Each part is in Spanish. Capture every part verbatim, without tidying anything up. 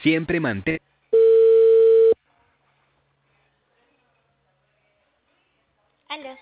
Siempre mantén... Aló.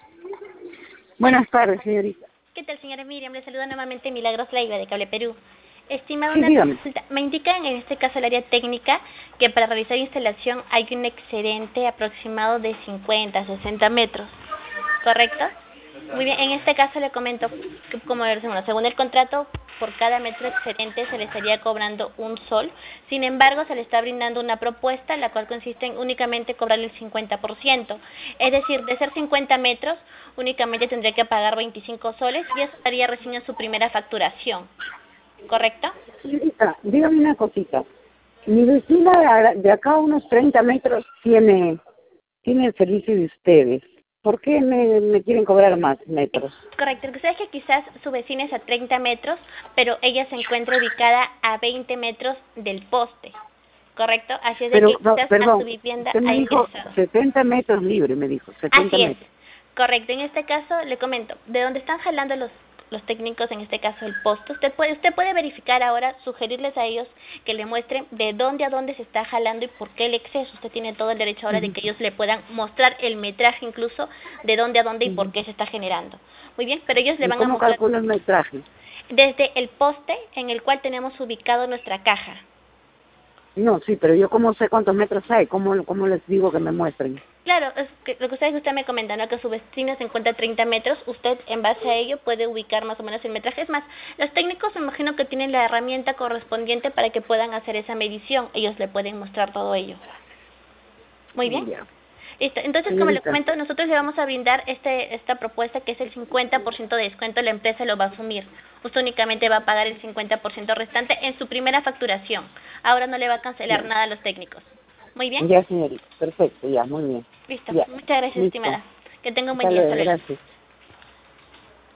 Buenas tardes, señorita. ¿Qué tal, señora Miriam? Le saluda nuevamente Milagros Leiva de Cable Perú. Estimada, Sí, una dígame. consulta. Me indican en este caso el área técnica que para realizar instalación hay un excedente aproximado de cincuenta a sesenta metros, ¿correcto? Muy bien, en este caso le comento que, como bueno, según el contrato, por cada metro excedente se le estaría cobrando un sol. Sin embargo, se le está brindando una propuesta, la cual consiste en únicamente cobrarle el cincuenta por ciento. Es decir, de ser cincuenta metros, únicamente tendría que pagar veinticinco soles y eso estaría recién en su primera facturación, ¿correcto? Señorita, dígame una cosita. Mi vecina de de acá a unos treinta metros tiene, tiene el servicio de ustedes. ¿Por qué me, me quieren cobrar más metros? Correcto, lo que sucede es que quizás su vecina es a treinta metros, pero ella se encuentra ubicada a veinte metros del poste, ¿correcto? Así es de Pero, que no, quizás a su perdón, vivienda usted me ha dijo ingresado. setenta metros libre, me dijo, setenta Así es, metros. correcto. En este caso, le comento, de donde están jalando los los técnicos, en este caso el poste, usted puede usted puede verificar ahora, sugerirles a ellos que le muestren de dónde a dónde se está jalando y por qué el exceso. Usted tiene todo el derecho ahora de Ujú, que ellos le puedan mostrar el metraje incluso de dónde a dónde y por ujú. qué se está generando. Muy bien, pero ellos le ¿Y van a cómo mostrar calculo el metraje? desde el poste en el cual tenemos ubicado nuestra caja. No, sí, pero yo cómo sé cuántos metros hay, cómo, cómo les digo que me muestren. Claro, es que lo que usted, usted me comenta, ¿no? Que su vecino se encuentra a treinta metros, usted en base a ello puede ubicar más o menos el metraje. Es más, los técnicos me imagino que tienen la herramienta correspondiente para que puedan hacer esa medición. Ellos le pueden mostrar todo ello. Muy bien. Ya. Listo. Entonces, como le Señorita, comento, nosotros le vamos a brindar este esta propuesta que es el cincuenta por ciento de descuento, la empresa lo va a asumir. Usted únicamente va a pagar el cincuenta por ciento restante en su primera facturación. Ahora no le va a cancelar ya, nada a los técnicos. Muy bien. ya señorita, perfecto, ya, muy bien. Listo. Ya, Muchas gracias, listo. estimada. Que tenga un buen Hasta día. Hasta luego, luego. gracias.